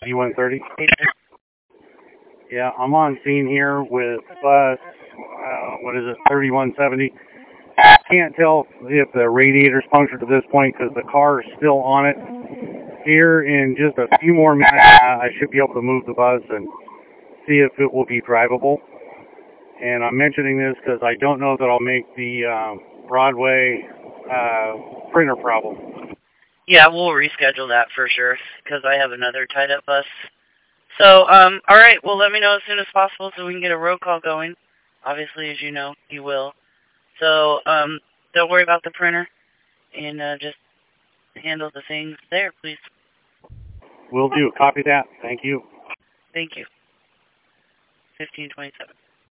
B130. Yeah, I'm on scene here with bus, 3170. Can't tell if the radiator's punctured at this point because the car is still on it. Here in just a few more minutes, I should be able to move the bus and see if it will be drivable. And I'm mentioning this because I don't know that I'll make the Broadway printer problem. Yeah, we'll reschedule that for sure because I have another tied-up bus. So, all right, well, let me know as soon as possible so we can get a road call going. Obviously, as you know, you will. So, don't worry about the printer and just handle the things there, please. Will do. Copy that. Thank you. Thank you. 1527.